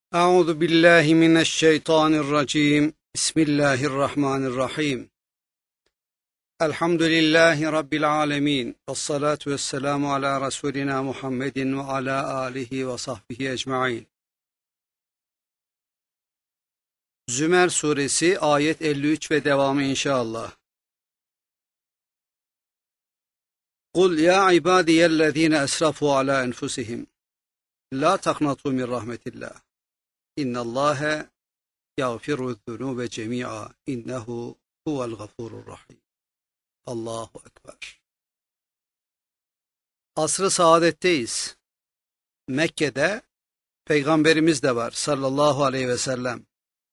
أعوذ بالله من الشيطان الرجيم بسم الله الرحمن الرحيم الحمد لله رب العالمين والصلاة والسلام على رسولنا محمد وعلى آله وصحبه ecmaîn. Zümer suresi ayet 53 ve devamı inşallah. Kul ya ibadiyellezine esrafu ala enfusihim la taqnatu min rahmetillah. İnnallâhe yağfiru'z-zunûbe cemî'a innehu huvel gafurur-rahîm. Allahu ekber. Asr-ı saadetteyiz. Mekke'de Peygamberimiz de var sallallahu aleyhi ve sellem.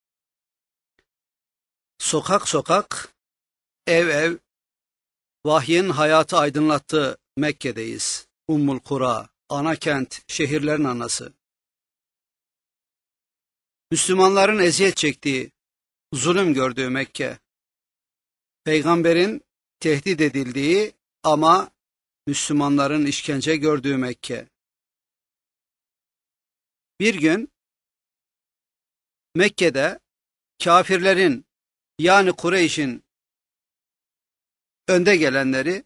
Sokak sokak, ev ev, vahyin hayatı aydınlattığı Mekke'deyiz. Ummul Kura, ana kent, şehirlerin anası. Müslümanların eziyet çektiği, zulüm gördüğü Mekke. Peygamberin tehdit edildiği ama Müslümanların işkence gördüğü Mekke. Bir gün Mekke'de kafirlerin yani Kureyş'in önde gelenleri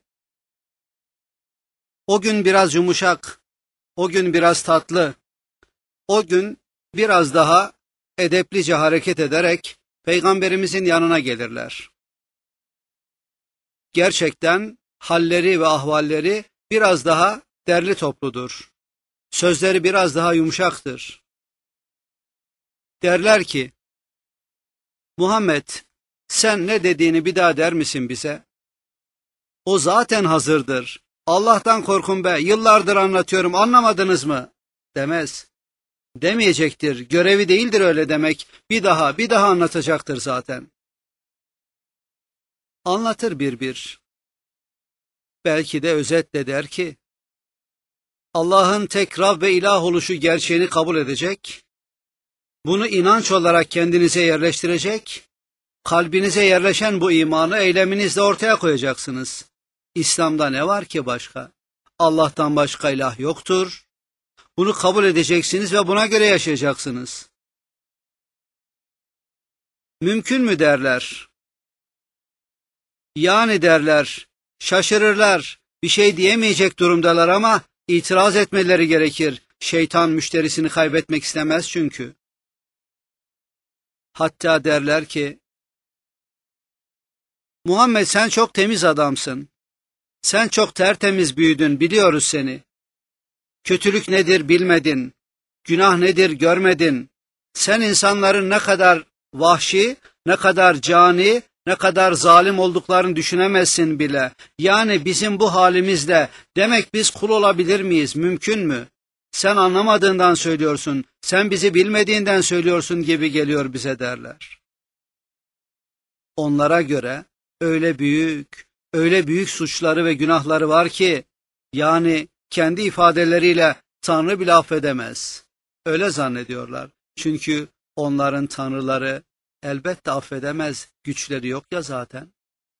o gün biraz yumuşak, o gün biraz tatlı, o gün biraz daha edeplice hareket ederek Peygamberimizin yanına gelirler. Gerçekten halleri ve ahvalleri biraz daha derli topludur. Sözleri biraz daha yumuşaktır. Derler ki, Muhammed sen ne dediğini bir daha der misin bize? O zaten hazırdır. Allah'tan korkun be, yıllardır anlatıyorum, anlamadınız mı? Demez. Demeyecektir, görevi değildir öyle demek, bir daha anlatacaktır zaten. Anlatır bir. Belki de özetle der ki, Allah'ın tek Rab ve ilah oluşu gerçeğini kabul edecek, bunu inanç olarak kendinize yerleştirecek, kalbinize yerleşen bu imanı eyleminizle ortaya koyacaksınız. İslam'da ne var ki başka? Allah'tan başka ilah yoktur. Bunu kabul edeceksiniz ve buna göre yaşayacaksınız. Mümkün mü derler? Yani derler, şaşırırlar, bir şey diyemeyecek durumdalar ama itiraz etmeleri gerekir. Şeytan müşterisini kaybetmek istemez çünkü. Hatta derler ki, Muhammed sen çok temiz adamsın. Sen çok tertemiz büyüdün, biliyoruz seni. Kötülük nedir bilmedin, günah nedir görmedin. Sen insanların ne kadar vahşi, ne kadar cani, ne kadar zalim olduklarını düşünemezsin bile. Yani bizim bu halimizle demek biz kul olabilir miyiz? Mümkün mü? Sen anlamadığından söylüyorsun, sen bizi bilmediğinden söylüyorsun gibi geliyor bize derler. Onlara göre öyle büyük suçları ve günahları var ki, yani kendi ifadeleriyle Tanrı bile affedemez. Öyle zannediyorlar. Çünkü onların tanrıları elbette affedemez, güçleri yok ya zaten.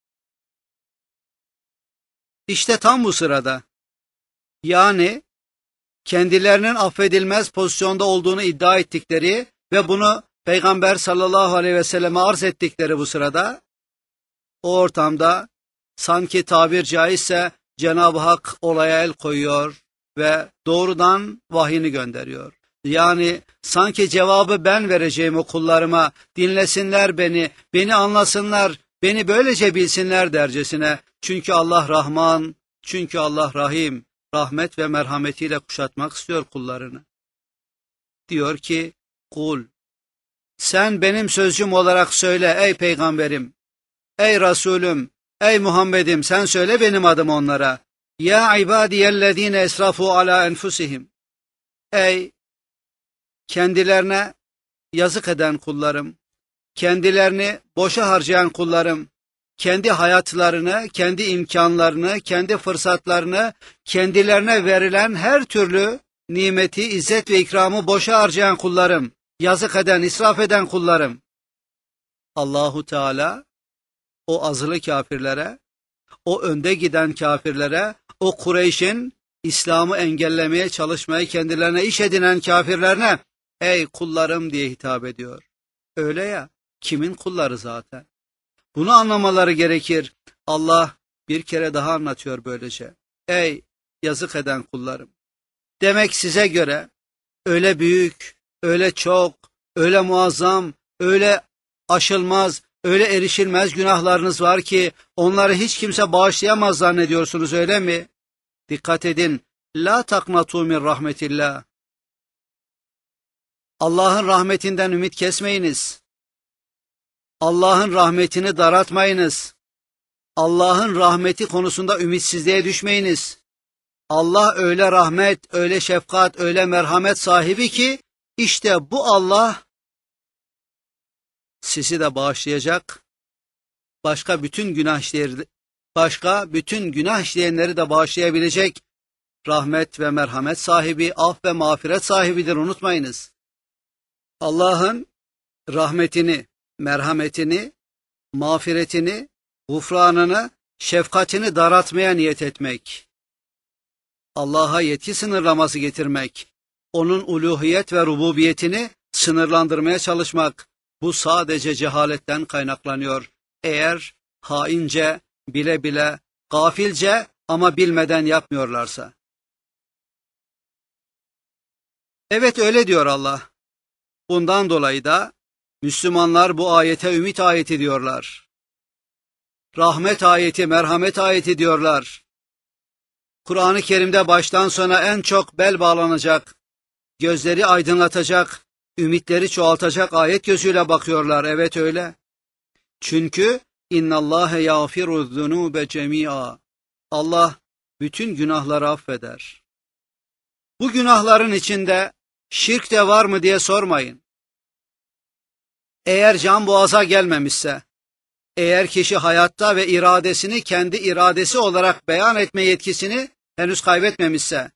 İşte tam bu sırada, yani kendilerinin affedilmez pozisyonda olduğunu iddia ettikleri ve bunu Peygamber sallallahu aleyhi ve selleme arz ettikleri bu sırada, o ortamda sanki tabir caizse Cenab-ı Hak olaya el koyuyor ve doğrudan vahyini gönderiyor. Yani sanki cevabı ben vereceğim o kullarıma, dinlesinler beni anlasınlar, beni böylece bilsinler dercesine. Çünkü Allah Rahman, çünkü Allah Rahim, rahmet ve merhametiyle kuşatmak istiyor kullarını. Diyor ki, kul, sen benim sözcüm olarak söyle ey peygamberim, ey Resulüm, ey Muhammed'im sen söyle benim adım onlara. Ya ibadiyellezine esrafu ala enfusihim. Ey kendilerine yazık eden kullarım, kendilerini boşa harcayan kullarım, kendi hayatlarını, kendi imkanlarını, kendi fırsatlarını, kendilerine verilen her türlü nimeti, izzet ve ikramı boşa harcayan kullarım, yazık eden, israf eden kullarım. Allahu Teala o azılı kafirlere, o önde giden kafirlere, o Kureyş'in İslam'ı engellemeye çalışmayı kendilerine iş edinen kafirlerine ey kullarım diye hitap ediyor. Öyle ya, kimin kulları zaten? Bunu anlamaları gerekir. Allah bir kere daha anlatıyor böylece. Ey yazık eden kullarım. Demek size göre öyle büyük, öyle çok, öyle muazzam, öyle aşılmaz, öyle erişilmez günahlarınız var ki onları hiç kimse bağışlayamaz zannediyorsunuz, öyle mi? Dikkat edin. La taknatu min rahmetillah. Allah'ın rahmetinden ümit kesmeyiniz. Allah'ın rahmetini daraltmayınız. Allah'ın rahmeti konusunda ümitsizliğe düşmeyiniz. Allah öyle rahmet, öyle şefkat, öyle merhamet sahibi ki işte bu Allah sizi de bağışlayacak. Başka bütün günah işleyenleri de bağışlayabilecek rahmet ve merhamet sahibi, af ve mağfiret sahibidir, unutmayınız. Allah'ın rahmetini, merhametini, mağfiretini, gufranını, şefkatini daraltmaya niyet etmek, Allah'a yetki sınırlaması getirmek, onun uluhiyet ve rububiyetini sınırlandırmaya çalışmak, bu sadece cehaletten kaynaklanıyor. Eğer haince, bile bile, gafilce ama bilmeden yapmıyorlarsa. Evet, öyle diyor Allah. Bundan dolayı da Müslümanlar bu ayete ümit ayeti diyorlar. Rahmet ayeti, merhamet ayeti diyorlar. Kur'an-ı Kerim'de baştan sona en çok bel bağlanacak, gözleri aydınlatacak, ümitleri çoğaltacak ayet gözüyle bakıyorlar. Evet öyle. Çünkü innallâhe yâfiru'z-zunûbe cemî'a. Allah bütün günahları affeder. Bu günahların içinde şirk de var mı diye sormayın. Eğer can boğaza gelmemişse, eğer kişi hayatta ve iradesini kendi iradesi olarak beyan etme yetkisini henüz kaybetmemişse,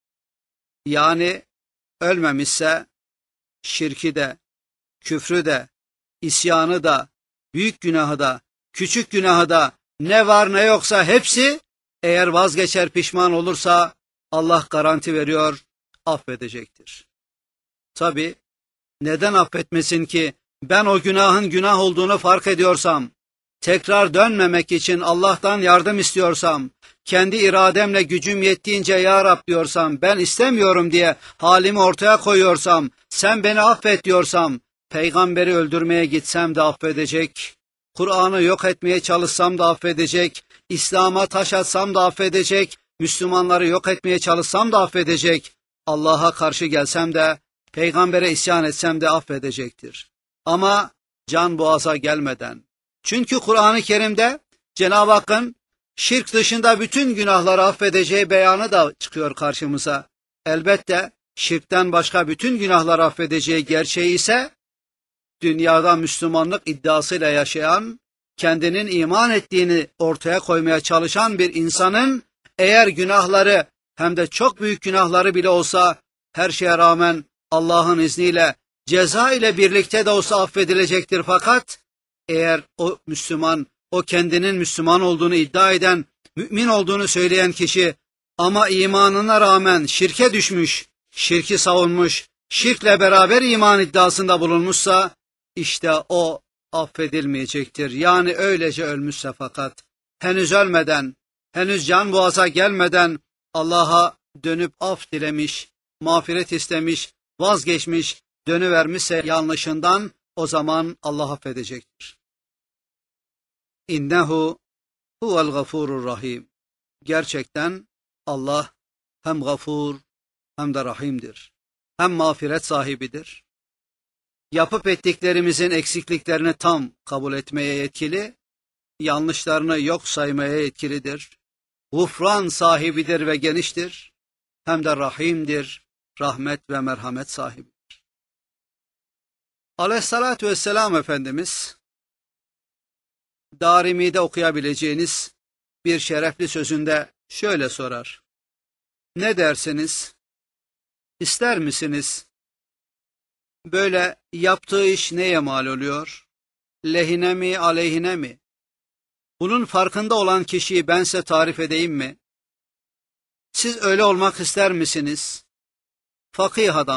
yani ölmemişse, şirki de, küfrü de, isyanı da, büyük günahı da, küçük günahı da, ne var ne yoksa hepsi eğer vazgeçer, pişman olursa Allah garanti veriyor, affedecektir. Tabi neden affetmesin ki? Ben o günahın günah olduğunu fark ediyorsam, tekrar dönmemek için Allah'tan yardım istiyorsam, kendi irademle gücüm yettiğince ya Rab diyorsam, ben istemiyorum diye halimi ortaya koyuyorsam, sen beni affet diyorsam, peygamberi öldürmeye gitsem de affedecek, Kur'an'ı yok etmeye çalışsam da affedecek, İslam'a taş atsam da affedecek, Müslümanları yok etmeye çalışsam da affedecek, Allah'a karşı gelsem de, peygambere isyan etsem de affedecektir. Ama can boğaza gelmeden. Çünkü Kur'an-ı Kerim'de Cenab-ı Hakk'ın şirk dışında bütün günahları affedeceği beyanı da çıkıyor karşımıza. Elbette şirkten başka bütün günahları affedeceği gerçeği ise dünyada Müslümanlık iddiasıyla yaşayan, kendinin iman ettiğini ortaya koymaya çalışan bir insanın eğer günahları hem de çok büyük günahları bile olsa her şeye rağmen Allah'ın izniyle ceza ile birlikte de olsa affedilecektir. Fakat eğer o Müslüman, o kendinin Müslüman olduğunu iddia eden, mümin olduğunu söyleyen kişi ama imanına rağmen şirke düşmüş, şirki savunmuş, şirkle beraber iman iddiasında bulunmuşsa işte o affedilmeyecektir. Yani öylece ölmüşse fakat henüz ölmeden, henüz can boğaza gelmeden Allah'a dönüp af dilemiş, mağfiret istemiş, vazgeçmiş, dönüvermişse yanlışından, o zaman Allah affedecektir. İnnehu huvel gafurur rahim. Gerçekten Allah hem gafur hem de rahimdir. Hem mağfiret sahibidir. Yapıp ettiklerimizin eksikliklerini tam kabul etmeye yetkili, yanlışlarını yok saymaya yetkilidir. Gufran sahibidir ve geniştir. Hem de rahimdir, rahmet ve merhamet sahibidir. Aleyhissalatü vesselam Efendimiz, Darimi'de okuyabileceğiniz bir şerefli sözünde şöyle sorar. Ne dersiniz? İster misiniz? Böyle yaptığı iş neye mal oluyor? Lehine mi, aleyhine mi? Bunun farkında olan kişiyi ben size tarif edeyim mi? Siz öyle olmak ister misiniz? Fakih adam,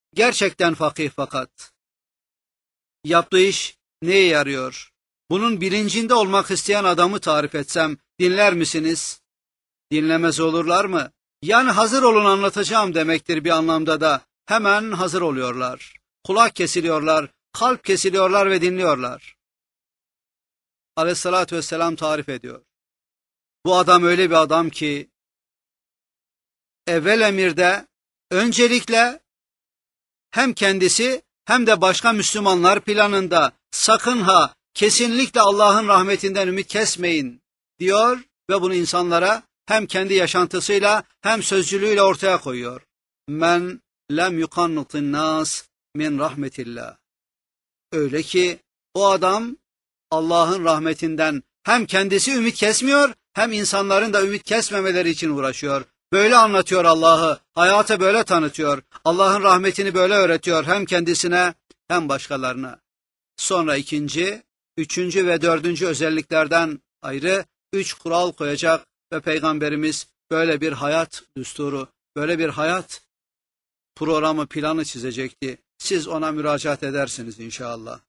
Gerçekten fakih fakat yaptığı iş neye yarıyor? Bunun bilincinde olmak isteyen adamı tarif etsem dinler misiniz? Dinlemez olurlar mı? Yani hazır olun anlatacağım demektir bir anlamda da. Hemen hazır oluyorlar. Kulak kesiliyorlar, kalp kesiliyorlar ve dinliyorlar. Aleyhissalatü vesselam tarif ediyor. Bu adam öyle bir adam ki evvel emirde öncelikle hem kendisi hem de başka Müslümanlar planında sakın ha kesinlikle Allah'ın rahmetinden ümit kesmeyin diyor ve bunu insanlara hem kendi yaşantısıyla hem sözcülüğüyle ortaya koyuyor. Men lem yukannutin nas min rahmetillah. Öyle ki o adam Allah'ın rahmetinden hem kendisi ümit kesmiyor hem insanların da ümit kesmemeleri için uğraşıyor. Böyle anlatıyor Allah'ı, hayatı böyle tanıtıyor. Allah'ın rahmetini böyle öğretiyor hem kendisine hem başkalarına. Sonra ikinci, üçüncü ve dördüncü özelliklerden ayrı 3 kural koyacak ve Peygamberimiz böyle bir hayat düsturu, böyle bir hayat programı, planı çizecekti. Siz ona müracaat edersiniz inşallah.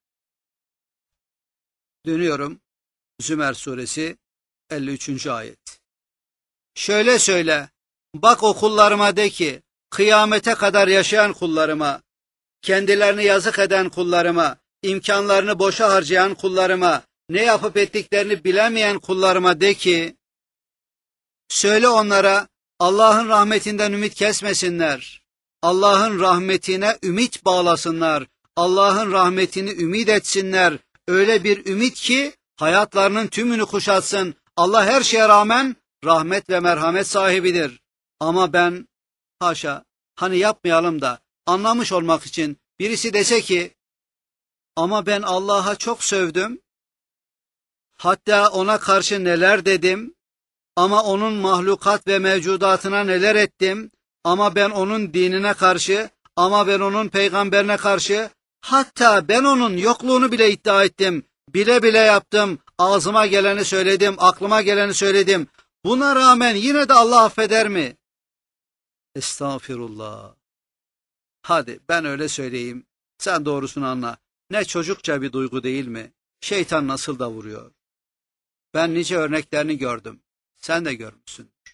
Dönüyorum. Zümer suresi 53. ayet. Şöyle söyle, bak o kullarıma de ki, kıyamete kadar yaşayan kullarıma, kendilerini yazık eden kullarıma, imkanlarını boşa harcayan kullarıma, ne yapıp ettiklerini bilemeyen kullarıma de ki, söyle onlara Allah'ın rahmetinden ümit kesmesinler, Allah'ın rahmetine ümit bağlasınlar, Allah'ın rahmetini ümit etsinler, öyle bir ümit ki hayatlarının tümünü kuşatsın. Allah her şeye rağmen rahmet ve merhamet sahibidir. Ama ben haşa hani yapmayalım da anlamış olmak için birisi dese ki ama ben Allah'a çok sövdüm, hatta ona karşı neler dedim, ama onun mahlukat ve mevcudatına neler ettim, ama ben onun dinine karşı, ama ben onun peygamberine karşı, hatta ben onun yokluğunu bile iddia ettim, bile bile yaptım, ağzıma geleni söyledim, aklıma geleni söyledim. Buna rağmen yine de Allah affeder mi? Estağfirullah. Hadi ben öyle söyleyeyim, sen doğrusunu anla. Ne çocukça bir duygu değil mi? Şeytan nasıl da vuruyor. Ben nice örneklerini gördüm. Sen de görmüşsündür.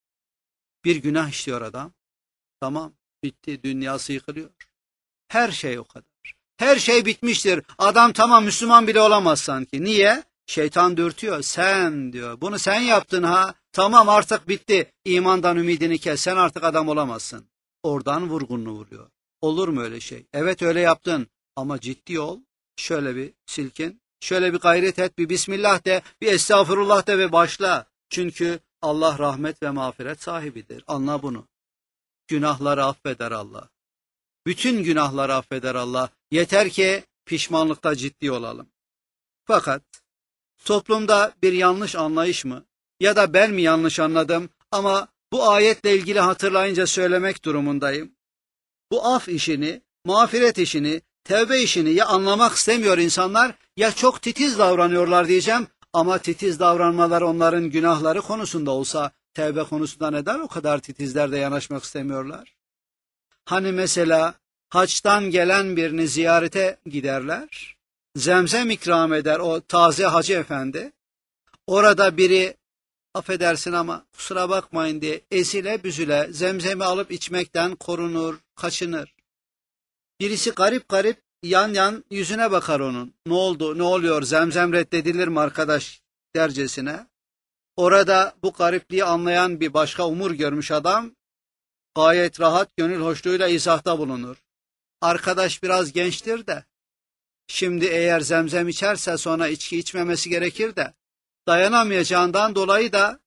Bir günah işliyor adam. Tamam, bitti, dünyası yıkılıyor. Her şey o kadar. Her şey bitmiştir. Adam tamam Müslüman bile olamaz sanki. Niye? Şeytan dürtüyor. Sen diyor. Bunu sen yaptın ha. Tamam artık bitti. İmandan ümidini kes. Sen artık adam olamazsın. Oradan vurgununu vuruyor. Olur mu öyle şey? Evet öyle yaptın. Ama ciddi ol. Şöyle bir silkin. Şöyle bir gayret et. Bir Bismillah de. Bir Estağfurullah de ve başla. Çünkü Allah rahmet ve mağfiret sahibidir. Anla bunu. Günahları affeder Allah. Bütün günahları affeder Allah. Yeter ki pişmanlıkta ciddi olalım. Fakat toplumda bir yanlış anlayış mı? Ya da ben mi yanlış anladım ama bu ayetle ilgili hatırlayınca söylemek durumundayım. Bu af işini, mağfiret işini, tevbe işini ya anlamak istemiyor insanlar ya çok titiz davranıyorlar diyeceğim. Ama titiz davranmalar onların günahları konusunda olsa tevbe konusunda neden o kadar titizler de yanaşmak istemiyorlar? Hani mesela haçtan gelen birini ziyarete giderler. Zemzem ikram eder o taze hacı efendi. Orada biri affedersin ama kusura bakmayın diye ezile büzüle zemzemi alıp içmekten korunur, kaçınır. Birisi garip garip yan yan yüzüne bakar onun. Ne oldu, ne oluyor, zemzem reddedilir mi arkadaş dercesine. Orada bu garipliği anlayan bir başka umur görmüş adam gayet rahat gönül hoşluğuyla izahta bulunur. Arkadaş biraz gençtir de şimdi eğer zemzem içerse sonra içki içmemesi gerekir de dayanamayacağından dolayı da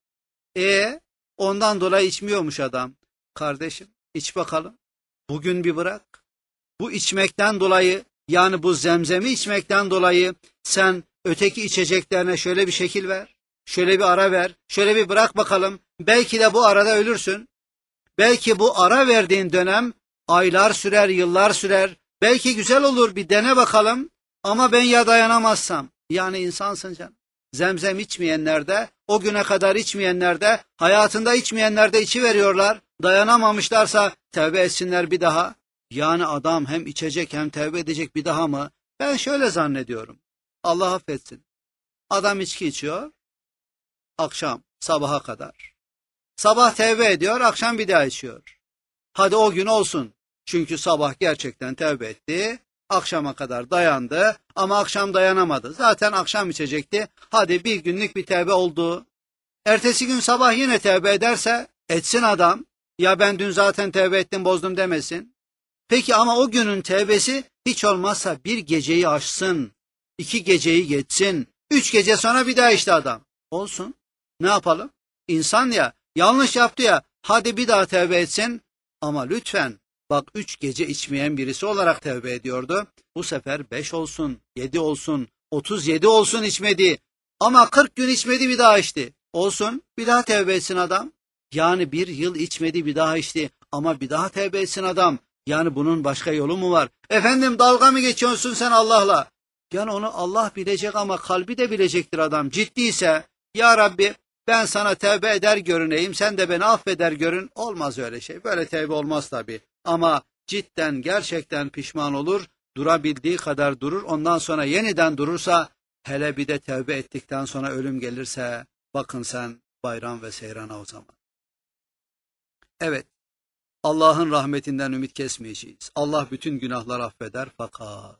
ondan dolayı içmiyormuş adam. Kardeşim iç bakalım. Bugün bir bırak. Bu içmekten dolayı yani bu zemzemi içmekten dolayı sen öteki içeceklerine şöyle bir şekil ver. Şöyle bir ara ver. Şöyle bir bırak bakalım. Belki de bu arada ölürsün. Belki bu ara verdiğin dönem aylar sürer, yıllar sürer. Belki güzel olur bir dene bakalım. Ama ben ya dayanamazsam. Yani insansın canım. Zemzem içmeyenler de, o güne kadar içmeyenler de, hayatında içmeyenler de içiveriyorlar. Dayanamamışlarsa tevbe etsinler bir daha. Yani adam hem içecek hem tevbe edecek bir daha mı? Ben şöyle zannediyorum. Allah affetsin. Adam içki içiyor. Akşam sabaha kadar. Sabah tevbe ediyor, akşam bir daha içiyor. Hadi o gün olsun. Çünkü sabah gerçekten tevbe etti. Akşama kadar dayandı ama akşam dayanamadı. Zaten akşam içecekti. Hadi bir günlük bir tevbe oldu. Ertesi gün sabah yine tevbe ederse etsin adam. Ya ben dün zaten tevbe ettim bozdum demesin. Peki ama o günün tevbesi hiç olmazsa bir geceyi aşsın. 2 geceyi geçsin. 3 gece sonra bir daha işte adam. Olsun. Ne yapalım? İnsan ya, yanlış yaptı ya, hadi bir daha tevbe etsin. Ama lütfen bak 3 gece içmeyen birisi olarak tevbe ediyordu. Bu sefer 5 olsun, 7 olsun, 37 olsun içmedi. Ama 40 gün içmedi bir daha içti. Olsun bir daha tevbe etsin adam. Yani 1 yıl içmedi bir daha içti ama bir daha tevbe etsin adam. Yani bunun başka yolu mu var? Efendim dalga mı geçiyorsun sen Allah'la? Yani onu Allah bilecek ama kalbi de bilecektir adam. Ciddiyse ya Rabbi ben sana tevbe eder görüneyim, sen de beni affeder görün. Olmaz öyle şey. Böyle tevbe olmaz tabii. Ama cidden gerçekten pişman olur, durabildiği kadar durur. Ondan sonra yeniden durursa, hele bir de tevbe ettikten sonra ölüm gelirse, bakın sen bayram ve seyrana o zaman. Evet, Allah'ın rahmetinden ümit kesmeyeceğiz. Allah bütün günahları affeder fakat...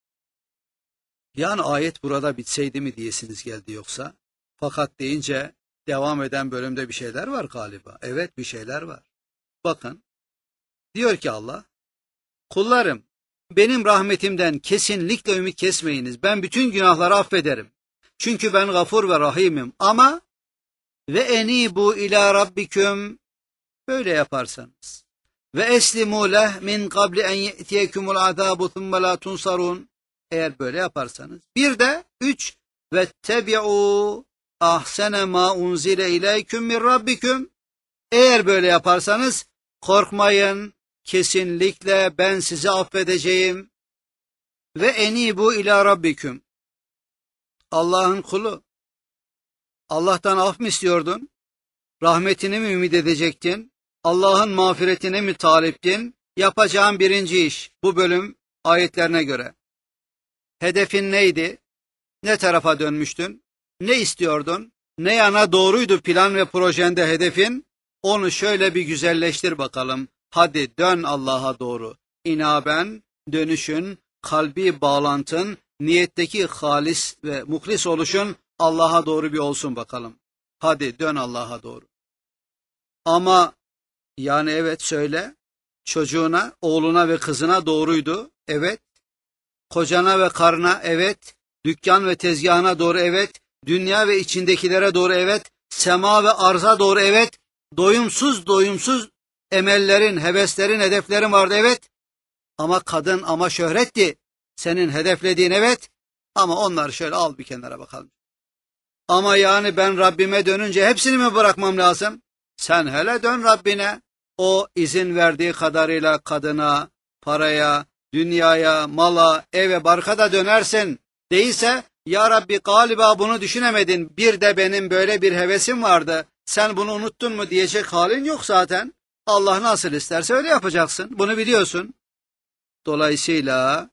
Yani ayet burada bitseydi mi diyesiniz geldi yoksa? Fakat deyince devam eden bölümde bir şeyler var galiba. Evet bir şeyler var. Bakın diyor ki Allah, kullarım benim rahmetimden kesinlikle ümit kesmeyiniz. Ben bütün günahları affederim. Çünkü ben gafur ve rahimim. Ama ve enibu ila rabbiküm, böyle yaparsanız. Ve eslimu leh min qabli en ye'tiyekumul azabu thumme la tunsarun. Eğer böyle yaparsanız. Bir de 3 ve tebi'u ahsene ma unzile ileyküm min rabbiküm. Eğer böyle yaparsanız korkmayın, kesinlikle ben sizi affedeceğim. Ve enibu ila rabbiküm. Allah'ın kulu. Allah'tan af mı istiyordun? Rahmetini mi ümit edecektin? Allah'ın mağfiretine mi taliptin? Yapacağın birinci iş bu bölüm ayetlerine göre. Hedefin neydi? Ne tarafa dönmüştün? Ne istiyordun? Ne yana doğruydu plan ve projende hedefin? Onu şöyle bir güzelleştir bakalım. Hadi dön Allah'a doğru. İnaben, dönüşün, kalbi bağlantın, niyetteki halis ve muhlis oluşun Allah'a doğru bir olsun bakalım. Hadi dön Allah'a doğru. Ama yani evet söyle, çocuğuna, oğluna ve kızına doğruydu. Evet. Kocana ve karına evet, dükkan ve tezgahına doğru evet, dünya ve içindekilere doğru evet, sema ve arza doğru evet, doyumsuz emellerin, heveslerin, hedeflerin vardı evet, ama kadın ama şöhretti, senin hedeflediğin evet, ama onları şöyle al bir kenara bakalım. Ama yani ben Rabbime dönünce hepsini mi bırakmam lazım? Sen hele dön Rabbine, o izin verdiği kadarıyla kadına, paraya, dünyaya, mala, eve, barka da dönersin. Değilse, ya Rabbi galiba bunu düşünemedin, bir de benim böyle bir hevesim vardı, sen bunu unuttun mu diyecek halin yok zaten. Allah nasıl isterse öyle yapacaksın, bunu biliyorsun. Dolayısıyla,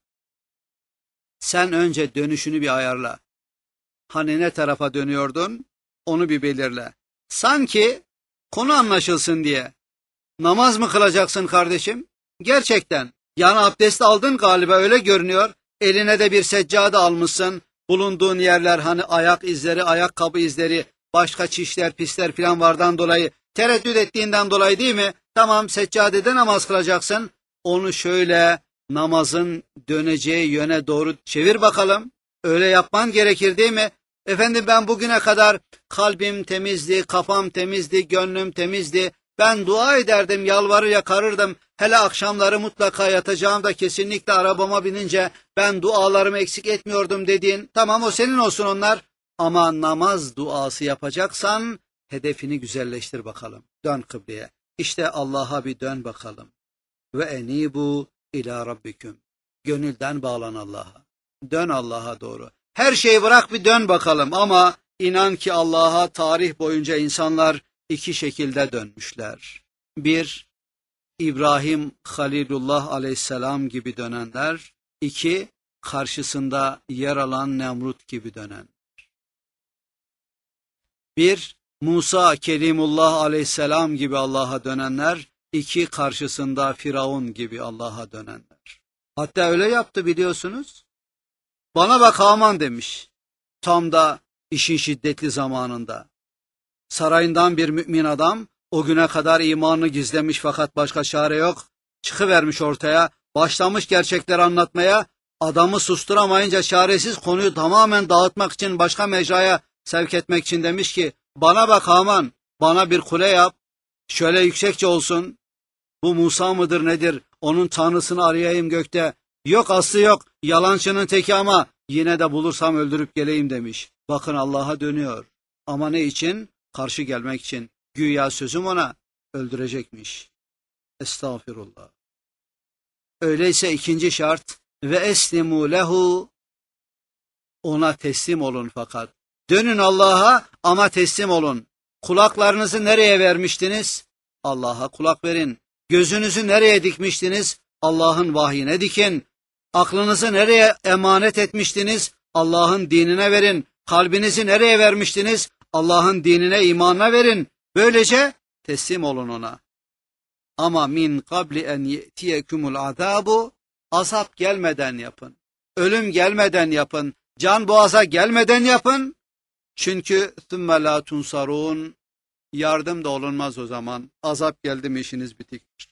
sen önce dönüşünü bir ayarla. Hani ne tarafa dönüyordun, onu bir belirle. Sanki konu anlaşılsın diye. Namaz mı kılacaksın kardeşim? Gerçekten. Yani abdest aldın galiba öyle görünüyor. Eline de bir seccade almışsın. Bulunduğun yerler hani ayak izleri, ayakkabı izleri, başka çişler, pisler filan vardan dolayı, tereddüt ettiğinden dolayı değil mi? Tamam seccadede namaz kılacaksın. Onu şöyle namazın döneceği yöne doğru çevir bakalım. Öyle yapman gerekir değil mi? Efendim ben bugüne kadar kalbim temizdi, kafam temizdi, gönlüm temizdi. Ben dua ederdim, yalvarır yakarırdım. Hele akşamları mutlaka yatacağımda kesinlikle arabama binince ben dualarımı eksik etmiyordum dediğin. Tamam o senin olsun onlar. Ama namaz duası yapacaksan hedefini güzelleştir bakalım. Dön kıbleye. İşte Allah'a bir dön bakalım. Ve enibu ila rabbiküm. Gönülden bağlan Allah'a. Dön Allah'a doğru. Her şeyi bırak bir dön bakalım ama inan ki Allah'a tarih boyunca insanlar 2 şekilde dönmüşler. 1, İbrahim Halilullah aleyhisselam gibi dönenler, 2 karşısında yer alan Nemrut gibi dönen. 1 Musa Kelimullah aleyhisselam gibi Allah'a dönenler, 2 karşısında Firavun gibi Allah'a dönenler. Hatta öyle yaptı biliyorsunuz. Bana bak Haman demiş. Tam da işin şiddetli zamanında. Sarayından bir mümin adam, o güne kadar imanını gizlemiş fakat başka çare yok. Çıkıvermiş ortaya, başlamış gerçekleri anlatmaya, adamı susturamayınca çaresiz konuyu tamamen dağıtmak için başka mecraya sevk etmek için demiş ki, bana bak Haman, bana bir kule yap, şöyle yüksekçe olsun. Bu Musa mıdır nedir, onun tanrısını arayayım gökte. Yok aslı yok, yalancının teki ama yine de bulursam öldürüp geleyim demiş. Bakın Allah'a dönüyor. Ama ne için? Karşı gelmek için. Güya sözüm ona, öldürecekmiş. Estağfirullah. Öyleyse 2. şart, ve eslimu lehu, ona teslim olun fakat. Dönün Allah'a ama teslim olun. Kulaklarınızı nereye vermiştiniz? Allah'a kulak verin. Gözünüzü nereye dikmiştiniz? Allah'ın vahyine dikin. Aklınızı nereye emanet etmiştiniz? Allah'ın dinine verin. Kalbinizi nereye vermiştiniz? Allah'ın dinine, imanına verin. Böylece teslim olun ona. Ama min kabli en ye'tiyekumul azabu, azap gelmeden yapın. Ölüm gelmeden yapın. Can boğaza gelmeden yapın. Çünkü ثُمَّ لَا تُنْصَرُونَ, yardım da olunmaz o zaman. Azap geldi mi işiniz bitiktir.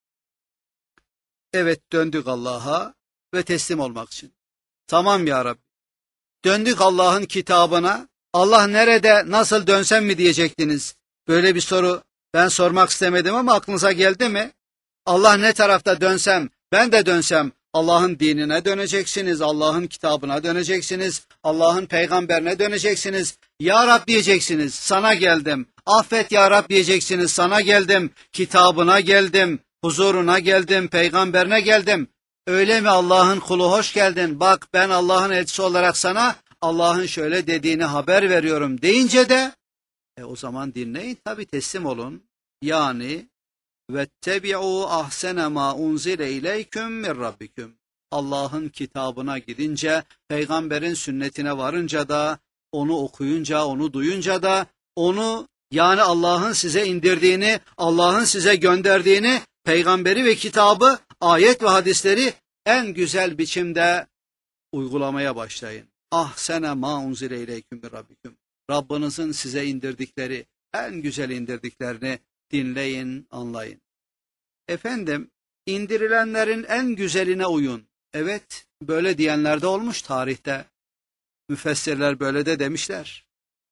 Evet, döndük Allah'a ve teslim olmak için. Tamam ya Rabbi. Döndük Allah'ın kitabına. Allah nerede, nasıl dönsem mi diyecektiniz. Böyle bir soru ben sormak istemedim ama aklınıza geldi mi? Allah ne tarafta dönsem, ben de dönsem, Allah'ın dinine döneceksiniz, Allah'ın kitabına döneceksiniz, Allah'ın peygamberine döneceksiniz. Ya Rab diyeceksiniz, sana geldim. Affet ya Rab diyeceksiniz, sana geldim. Kitabına geldim, huzuruna geldim, peygamberine geldim. Öyle mi Allah'ın kulu, hoş geldin. Bak ben Allah'ın elçisi olarak sana Allah'ın şöyle dediğini haber veriyorum deyince de o zaman dinleyin, tabi teslim olun. Yani vettebi'u ahsene ma unzile ileyküm min rabbiküm. Allah'ın kitabına gidince, peygamberin sünnetine varınca da, onu okuyunca, onu duyunca da, onu yani Allah'ın size indirdiğini, Allah'ın size gönderdiğini, peygamberi ve kitabı, ayet ve hadisleri en güzel biçimde uygulamaya başlayın. Ahsene ma unzile ileyküm min rabbiküm. Rabbinizin size indirdikleri, en güzel indirdiklerini dinleyin, anlayın. Efendim, indirilenlerin en güzeline uyun. Evet, böyle diyenler de olmuş tarihte. Müfessirler böyle de demişler.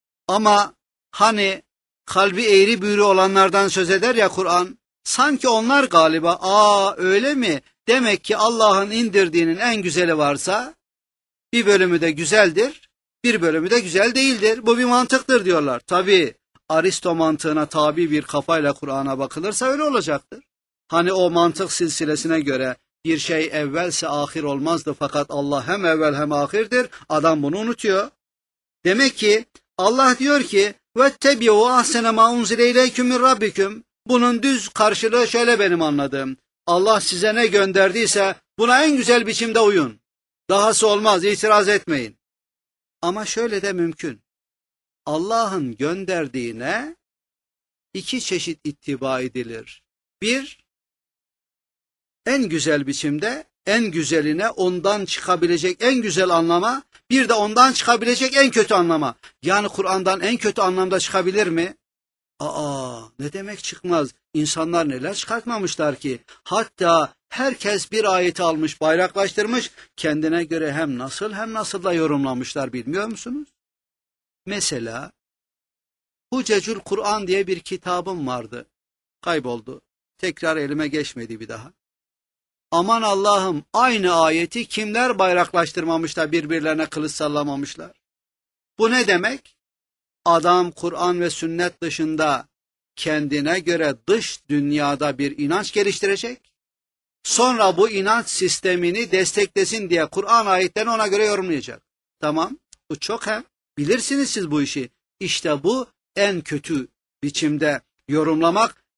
Ama hani kalbi eğri büğrü olanlardan söz eder ya Kur'an, sanki onlar galiba, öyle mi? Demek ki Allah'ın indirdiğinin en güzeli varsa, bir bölümü de güzeldir, bir bölümü de güzel değildir. Bu bir mantıktır diyorlar. Tabii Aristo mantığına tabi bir kafayla Kur'an'a bakılırsa öyle olacaktır. Hani o mantık silsilesine göre bir şey evvelse ahir olmazdı fakat Allah hem evvel hem ahirdir. Adam bunu unutuyor. Demek ki Allah diyor ki vettebi'u ahsene ma unzile ileyküm min rabbiküm. Bunun düz karşılığı şöyle benim anladığım. Allah size ne gönderdiyse buna en güzel biçimde uyun. Dahası olmaz, itiraz etmeyin. Ama şöyle de mümkün. Allah'ın gönderdiğine 2 çeşit ittiba edilir. Bir, en güzel biçimde, en güzeline, ondan çıkabilecek en güzel anlama, bir de ondan çıkabilecek en kötü anlama. Yani Kur'an'dan en kötü anlamda çıkabilir mi? Ne demek çıkmaz? İnsanlar neler çıkartmamışlar ki? Hatta herkes bir ayeti almış, bayraklaştırmış, kendine göre hem nasıl da yorumlamışlar, bilmiyor musunuz? Mesela Hucecül Kur'an diye bir kitabım vardı. Kayboldu. Tekrar elime geçmedi bir daha. Aman Allah'ım, aynı ayeti kimler bayraklaştırmamış da birbirlerine kılıç sallamamışlar? Bu ne demek? Adam Kur'an ve sünnet dışında kendine göre dış dünyada bir inanç geliştirecek. Sonra bu inanç sistemini desteklesin diye Kur'an ayetlerini ona göre yorumlayacak. Tamam, bu çok bilirsiniz siz bu işi. İşte bu en kötü biçimde yorumlamak,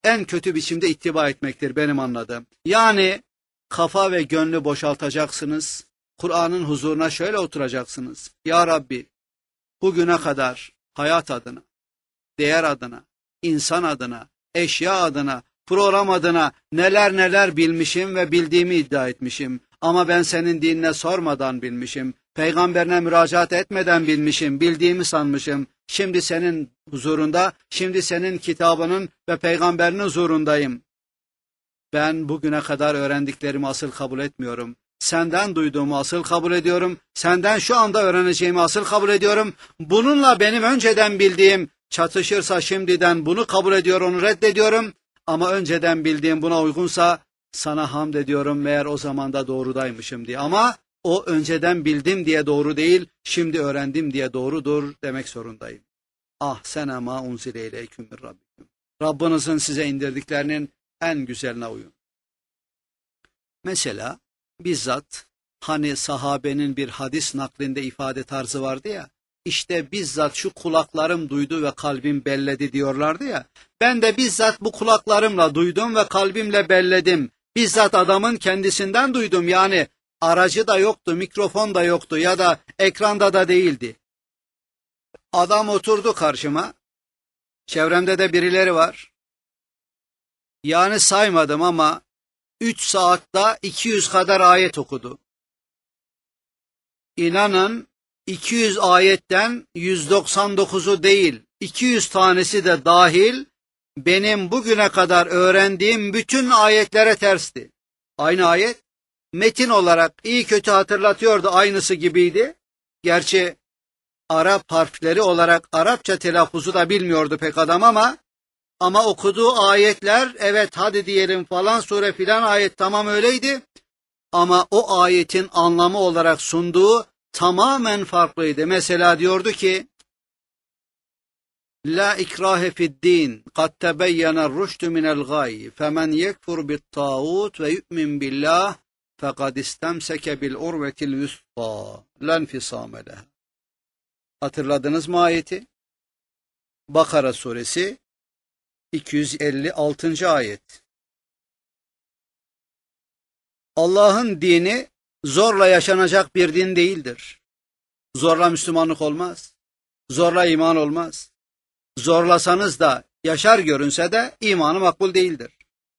en kötü biçimde ittiba etmektir benim anladığım. Yani kafa ve gönlü boşaltacaksınız. Kur'an'ın huzuruna şöyle oturacaksınız. Ya Rabbi, bugüne kadar hayat adına, değer adına, insan adına, eşya adına, program adına neler neler bilmişim ve bildiğimi iddia etmişim. Ama ben senin dinine sormadan bilmişim. Peygamberine müracaat etmeden bilmişim, bildiğimi sanmışım. Şimdi senin huzurunda, şimdi senin kitabının ve peygamberinin huzurundayım. Ben bugüne kadar öğrendiklerimi asıl kabul etmiyorum. Senden duyduğumu asıl kabul ediyorum. Senden şu anda öğreneceğimi asıl kabul ediyorum. Bununla benim önceden bildiğim çatışırsa şimdiden bunu kabul ediyor, onu reddediyorum. Ama önceden bildiğim buna uygunsa sana hamd ediyorum meğer o zaman da doğrudaymışım diye. Ama o önceden bildim diye doğru değil, şimdi öğrendim diye doğrudur demek zorundayım. Ahsene ma unzile ileyküm min rabbikum. Rabbinizin size indirdiklerinin en güzeline uyun. Mesela bizzat hani sahabenin bir hadis naklinde ifade tarzı vardı ya, işte bizzat şu kulaklarım duydu ve kalbim belledi diyorlardı ya, ben de bizzat bu kulaklarımla duydum ve kalbimle belledim. Bizzat adamın kendisinden duydum, yani aracı da yoktu, mikrofon da yoktu ya da ekranda da değildi. Adam oturdu karşıma, çevremde de birileri var. Yani saymadım ama 3 saatte 200 kadar ayet okudu. İnanın 200 ayetten 199'u değil, 200 tanesi de dahil benim bugüne kadar öğrendiğim bütün ayetlere tersti. Aynı ayet metin olarak iyi kötü hatırlatıyordu, aynısı gibiydi. Gerçi Arap harfleri olarak Arapça telaffuzu da bilmiyordu pek adam ama okuduğu ayetler, evet hadi diyelim falan sure filan ayet tamam öyleydi. Ama o ayetin anlamı olarak sunduğu tamamen farklıydı. Mesela diyordu ki, La ikrahe fid din, kad tebeyyene rüştü minel gay, femen yekfur bit tağut ve yu'min billah, fekad istemseke bil urvetil vüsqa, len fisame leha. Hatırladınız mı ayeti? Bakara suresi 256. ayet. Allah'ın dini zorla yaşanacak bir din değildir. Zorla Müslümanlık olmaz. Zorla iman olmaz. Zorlasanız da yaşar görünse de imanı makbul değildir.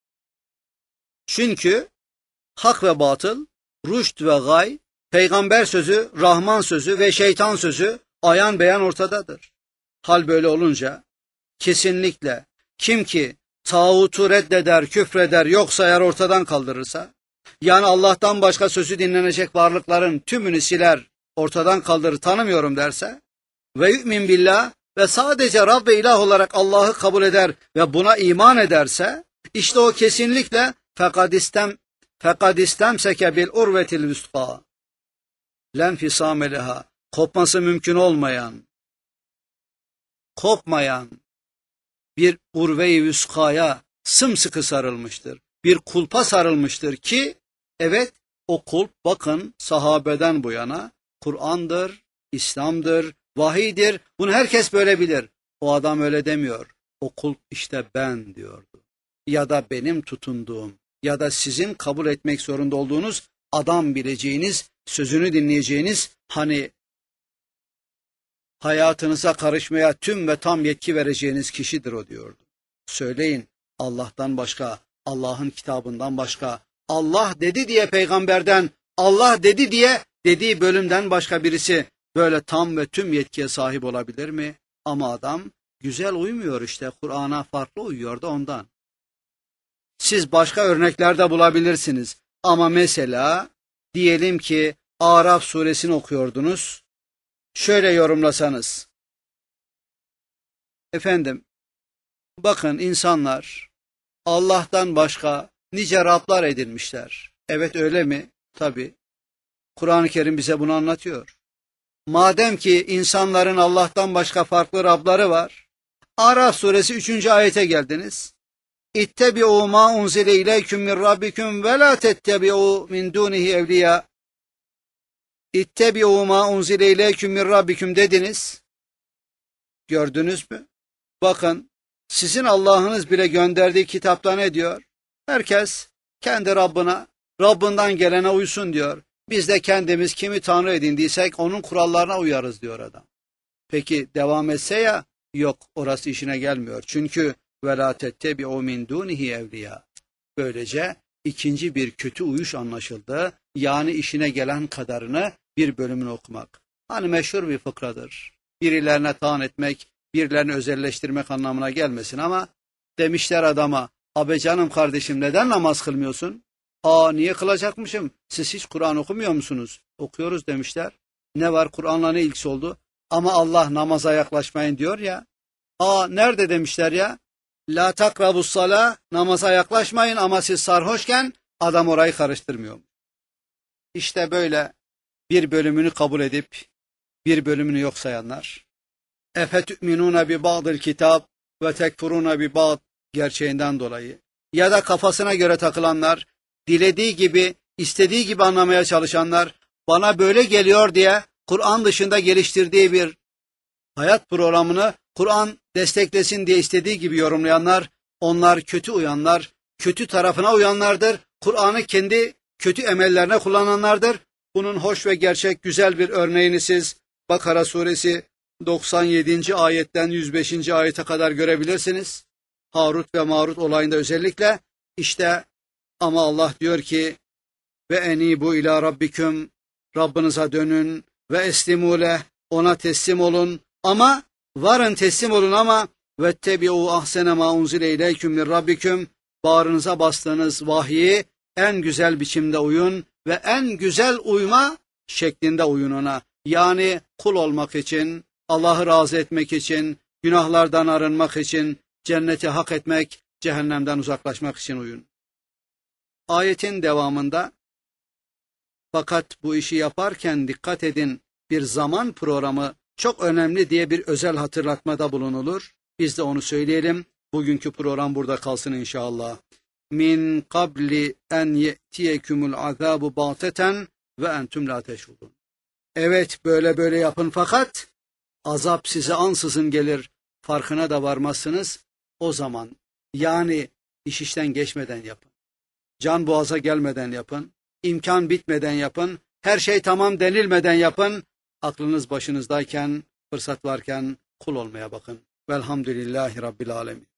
Çünkü hak ve batıl, rüşt ve gay, peygamber sözü, Rahman sözü ve şeytan sözü ayan beyan ortadadır. Hal böyle olunca kesinlikle kim ki tağutu reddeder, küfreder, yok sayar, ortadan kaldırırsa, yani Allah'tan başka sözü dinlenecek varlıkların tümünü siler, ortadan kaldırır, tanımıyorum derse ve yu'min billah ve sadece Rab ve ilah olarak Allah'ı kabul eder ve buna iman ederse, işte o kesinlikle fekad istemseke bil urvetil vüsqa, len fisame leha, kopması mümkün olmayan, kopmayan bir urve-i vüskaya sımsıkı sarılmıştır. Bir kulpa sarılmıştır ki, evet o kulp bakın sahabeden bu yana Kur'an'dır, İslam'dır, vahiydir. Bunu herkes böyle bilir. O adam öyle demiyor. O kulp işte ben diyordu. Ya da benim tutunduğum ya da sizin kabul etmek zorunda olduğunuz, adam bileceğiniz, sözünü dinleyeceğiniz, hani hayatınıza karışmaya tüm ve tam yetki vereceğiniz kişidir o diyordu. Söyleyin, Allah'tan başka, Allah'ın kitabından başka, Allah dedi diye peygamberden, Allah dedi diye dediği bölümden başka birisi böyle tam ve tüm yetkiye sahip olabilir mi? Ama adam güzel uymuyor işte, Kur'an'a farklı uyuyor da ondan. Siz başka örneklerde bulabilirsiniz ama mesela diyelim ki Araf suresini okuyordunuz. Şöyle yorumlasanız, efendim, bakın insanlar Allah'tan başka nice Rablar edinmişler. Evet öyle mi? Tabii. Kur'an-ı Kerim bize bunu anlatıyor. Madem ki insanların Allah'tan başka farklı Rabları var, Araf suresi 3. ayete geldiniz. İttebi'u ma unzile ileyküm min rabbikum ve la tettebi'u min dunihi evliya. İttebi'u ma unzile ileyküm min rabbikum dediniz. Gördünüz mü? Bakın Sizin Allah'ınız bile gönderdiği kitapta ne diyor? Herkes kendi Rabbinden gelene uysun diyor. Biz de kendimiz kimi Tanrı edindiysek onun kurallarına uyarız diyor adam. Peki devam etse ya, yok, orası işine gelmiyor. Çünkü وَلَا تَتَّبِعُوا مِنْ دُونِهِ اَوْلِيَا. Böylece ikinci bir kötü uyuş anlaşıldı. Yani işine gelen kadarını bir bölümünü okumak. Hani meşhur bir fıkradır. Birilerine taan etmek, birilerini özelleştirmek anlamına gelmesin ama demişler adama, "Abi canım kardeşim, neden namaz kılmıyorsun?" Niye kılacakmışım? Siz hiç Kur'an okumuyor musunuz? Okuyoruz demişler. Ne var, Kur'an'la ne ilgisi oldu? Ama Allah namaza yaklaşmayın diyor ya. Nerede demişler ya? La takrabus sala, namaza yaklaşmayın ama siz sarhoşken adam orayı karıştırmıyor. İşte böyle bir bölümünü kabul edip bir bölümünü yok sayanlar. Efetü'minûne bi ba'dil kitap ve tekfurûne bi ba'd gerçeğinden dolayı. Ya da kafasına göre takılanlar, dilediği gibi, istediği gibi anlamaya çalışanlar, bana böyle geliyor diye Kur'an dışında geliştirdiği bir hayat programını Kur'an desteklesin diye istediği gibi yorumlayanlar, onlar kötü uyanlar, kötü tarafına uyanlardır. Kur'an'ı kendi kötü emellerine kullananlardır. Bunun hoş ve gerçek güzel bir örneğini siz Bakara suresi 97. ayetten 105. ayete kadar görebilirsiniz. Harut ve Marut olayında özellikle. İşte ama Allah diyor ki ve enibu ila rabbiküm, Rabbinize dönün ve eslimule, ona teslim olun ama varın teslim olun ama vettebi'u ahsene ma unzile ileyküm min rabbiküm, bağrınıza bastığınız vahyi en güzel biçimde uyun ve en güzel uyma şeklinde uyun ona. Yani kul olmak için, Allah'ı razı etmek için, günahlardan arınmak için, cenneti hak etmek, cehennemden uzaklaşmak için uyun. Ayetin devamında fakat bu işi yaparken dikkat edin, bir zaman programı çok önemli diye bir özel hatırlatmada bulunulur. Biz de onu söyleyelim. Bugünkü program burada kalsın inşallah. Min qabli en ye'tiyekumul azabu bateten ve entum la teşurun. Evet, böyle yapın fakat azap size ansızın gelir. Farkına da varmazsınız. O zaman, yani iş işten geçmeden yapın. Can boğaza gelmeden yapın. İmkan bitmeden yapın. Her şey tamam denilmeden yapın. Aklınız başınızdayken, fırsat varken kul olmaya bakın. Velhamdülillahi Rabbil Alemin.